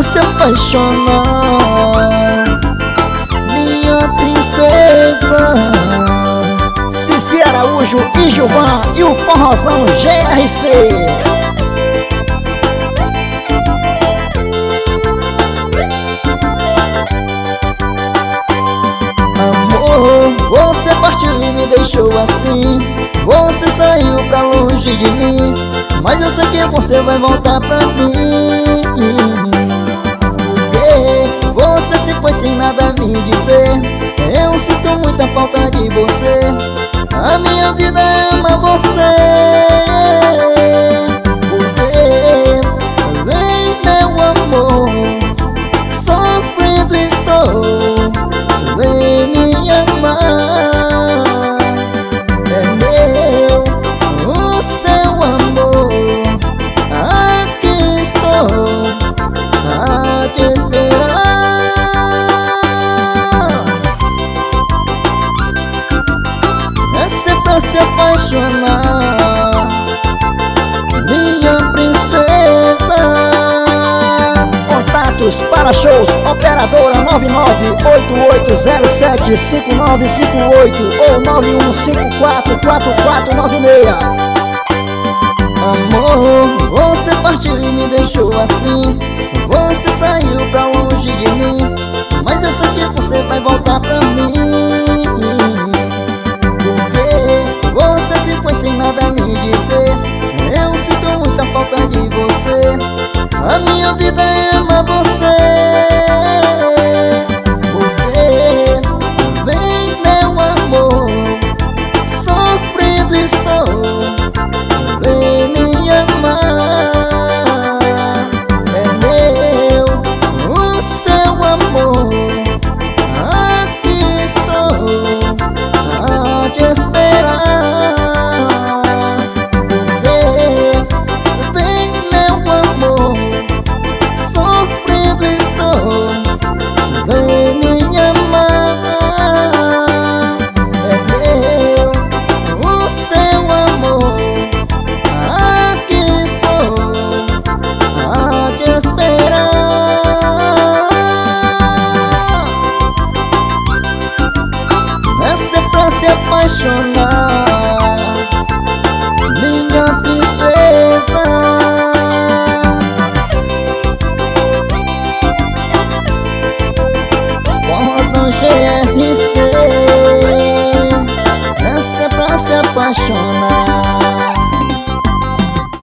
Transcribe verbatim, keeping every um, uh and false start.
pra se apaixonar, minha princesa. Cici Araújo e Gilvan e o forrozão G R C. Amor, você partiu e me deixou assim. Você saiu pra longe de mim, mas eu sei que você vai voltar pra mim. Porque você se foi sem nada me dizer. Eu sinto muita falta de você. A minha vida ama você. Você vem, meu amor, sofrendo estou. Vem me amar. É meu o seu amor. Aqui estou a te esperar. Essa é pra se apaixonar, minha princesa. Contatos para shows: operadora nove nove oito oito zero sete cinco nove cinco oito ou nove um cinco quatro quatro quatro nove seis. Amor, você partiu e me deixou assim. Você saiu pra longe de mim, mas eu sei que você vai voltar pra mim. Porque você se foi sem nada me